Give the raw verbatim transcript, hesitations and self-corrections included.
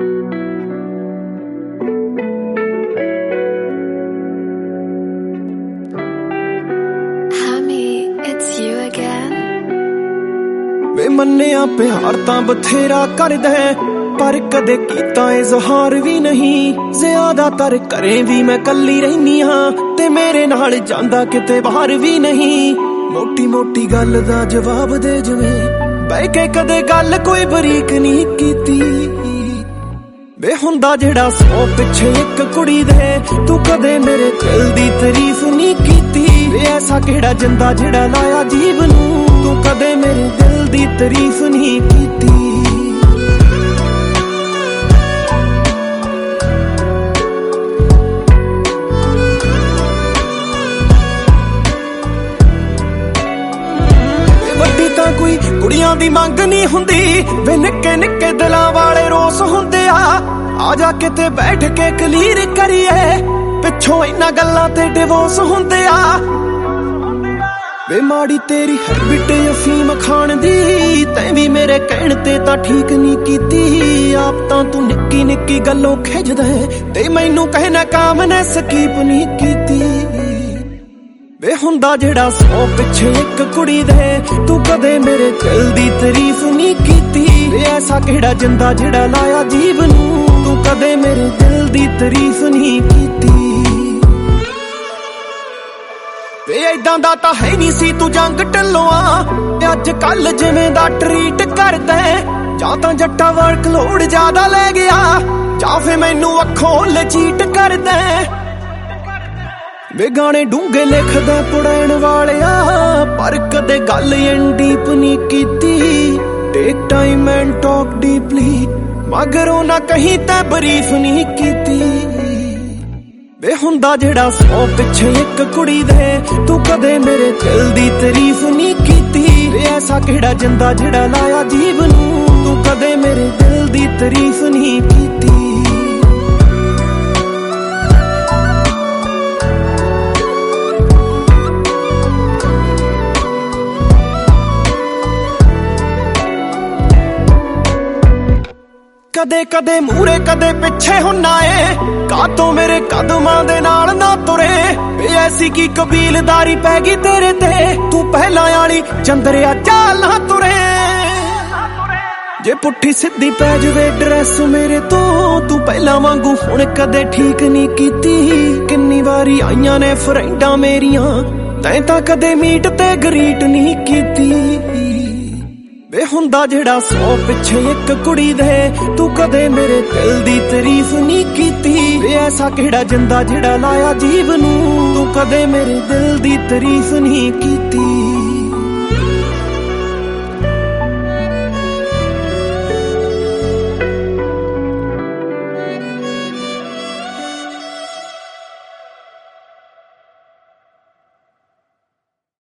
वे मन्निया प्यार तां बथेरा करदा पर कदे कीता इज़हार भी नहीं। ज़्यादातर घरें भी मैं कल्ली रहिनी हां ते मेरे नाल जांदा किते बाहर भी नहीं। मोटी मोटी गल दा जवाब दे जवें बह के कदे गल कोई बरीक नहीं कीती। वे हुंदा जेड़ा सौ पिछे एक कुड़ी दे तू कदे मेरे दिल दी तारीफ नहीं कीती। वे ऐसा केड़ा जिंदा जेड़ा लाया जीव नूं तू कदे मेरे दिल दी तारीफ नहीं कीती। वड्डी तां कोई कुड़ियां दी मंग नहीं हुंदी वे निक्के निक्के दिलां वाले रोस हुंदे आ। आ जा किते बैठ के क्लीयर करिए पिछों इन्हां गल्लां ते डिवोर्स हुंदे आ। वे माड़ी तेरी हैबिट अफीम खाण दी तैं भी मेरे कहण ते तां ठीक नहीं कीती। आप तां तू निक्की निक्की गल्लों खिजदा ते मैनू कहना काम ने स्कीप नहीं कीती। वे हुंदा जेड़ा सौ पिछे एक कुड़ी दे तू कदे मेरे दिल दी तारीफ नहीं कीती। वे ऐसा केड़ा जिंदा जेड़ा लाया जीव नूं तू कदे मेरे दिल दी तारीफ नहीं कीती। वे इदां दा तां है नहीं सी तू जंग ढल्लोआ अज कल जिवें दा ट्रीट करदा जां तां जट्टा वर्कलोड ज्यादा ले गया जां फिर मैनू अखों लचीट करदा। वे गाने डूंगे लिखदा पढ़ाण वालिया पर कदे गल इन डीप नहीं कीती। Take time and talk deeply मगरों ना कहीं तै बरीफ नहीं कीती। वे हुंदा जेड़ा सौ पिछे एक कुड़ी दे तू कदे मेरे दिल दी तारीफ नहीं कीती। वे ऐसा केड़ा जिंदा जेड़ा लाया जीव नूं तू कदे मेरे दिल दी तारीफ नहीं कीती। कदे कदे मूरे कदे पिछे हुन्ना ए कातों मेरे कदमां दे नाल ना तुरे। वे ऐसी की कबीलदारी पै गई तेरे ते तू पहला आली चंदरिया चाल ना तुरे। जे पुट्ठी सीधी पै जवे ड्रेस मेरे तो तू पहला वांगू हुण कदे ठीक नहीं कीती। किन्नी वारी आईयां ने फ्रेंडां मेरियां तैं तां कदे मीट ते गरीट नहीं कीती। वे हुंदा जेड़ा सौ पिछे एक कुड़ी दे तू कदे मेरे दिल दी तारीफ नहीं कीती। वे ऐसा केड़ा जिंदा जेड़ा लाया जीव नूं तू कदे मेरे दिल दी तारीफ नहीं कीती।